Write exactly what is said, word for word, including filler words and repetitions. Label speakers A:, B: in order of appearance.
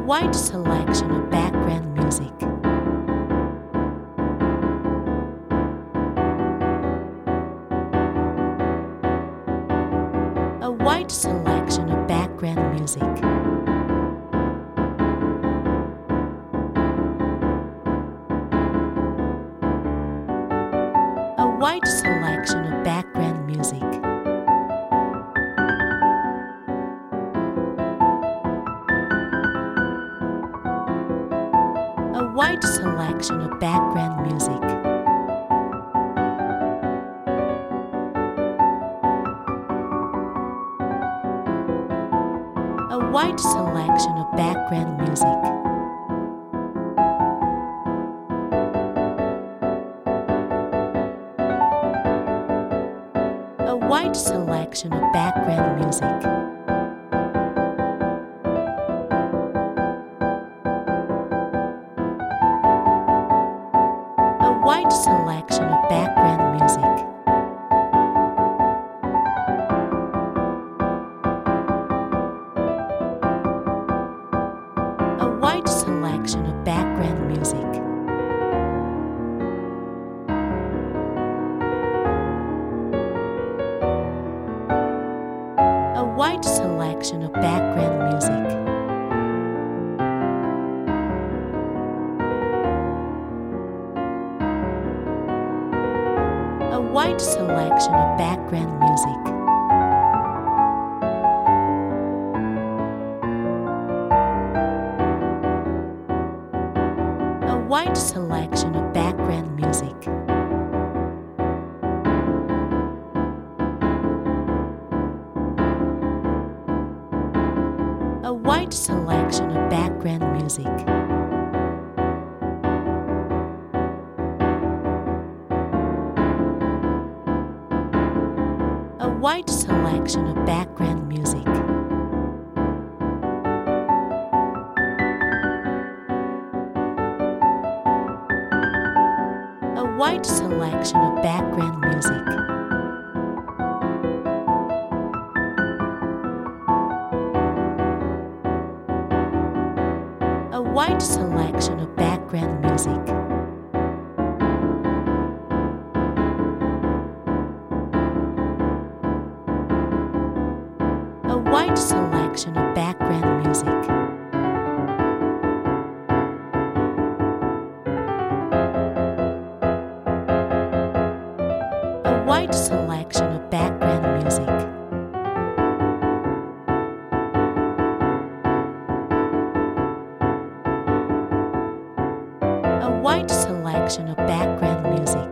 A: wide selection of background music. A wide selection of background music. A wide selection of background music. A wide selection of background music. A wide selection of background music. A wide selection of background music. A wide selection of background music. A wide selection of background music. A wide selection of background music. A wide selection of background music. A wide selection of background music. A wide selection of background music. A wide selection of background music. A wide selection of background music. A wide selection of background music. A wide selection of background music. A wide selection of background music. A wide selection of background music.